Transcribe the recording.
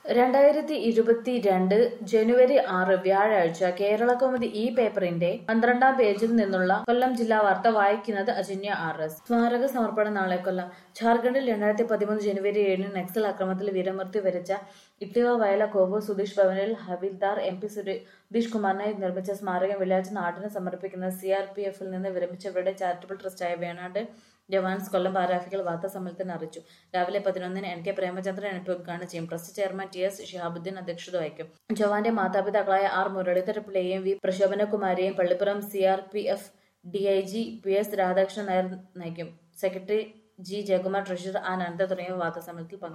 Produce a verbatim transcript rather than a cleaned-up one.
രണ്ടായിരത്തി ഇരുപത്തിരണ്ട് ജനുവരി ആറ് വ്യാഴാഴ്ച കേരളകൗമുദി ഈ പേപ്പറിന്റെ പന്ത്രണ്ടാം പേജിൽ നിന്നുള്ള കൊല്ലം ജില്ലാ വാർത്ത വായിക്കുന്നത് അജന്യ ആർ എസ്. സ്മാരക സമർപ്പണം നാളെ. കൊല്ലം. ഝാർഖണ്ഡിൽ രണ്ടായിരത്തി പതിമൂന്ന് ജനുവരി ഏഴിന് നക്സൽ ആക്രമണത്തിൽ വീരമൃത്യു വരിച്ച ഇട്ടിവ വയല കോവൂർ സുധീഷ് ഭവനിൽ ഹവിൽദാർ എം പി സുധീഷ് കുമാറിനായി നിർമ്മിച്ച സ്മാരകം വെള്ളിയാഴ്ച നാടിന് സമർപ്പിക്കുന്ന സി ആർ പി എഫിൽ നിന്ന് വിരമിച്ചവരുടെ ചാരിറ്റബിൾ ട്രസ്റ്റായ വേണാട് ജവാൻസ് കൊല്ലം ഭാരവാഹികൾ വാർത്താസമ്മേളനത്തിന് അറിയിച്ചു. രാവിലെ പതിനൊന്നിന് N K Premachandran M P ഉദ്ഘാടനം ചെയ്യും. Trust chairman T S Shihabuddeen അധ്യക്ഷത വഹിക്കും. ജവാന്റെ മാതാപിതാക്കളായ ആർ മുരളീധരപിള്ളയെയും വി പ്രശോഭനകുമാരിയെയും Pallippuram C R P F D I G P S Radhakrishnan Nair നയിക്കും. സെക്രട്ടറി ജി ജയകുമാർ, ട്രഷറർ ആൻ അനന്ത തുടങ്ങിയവർ വാർത്താസമ്മേളനത്തിൽ പങ്കെടുക്കും.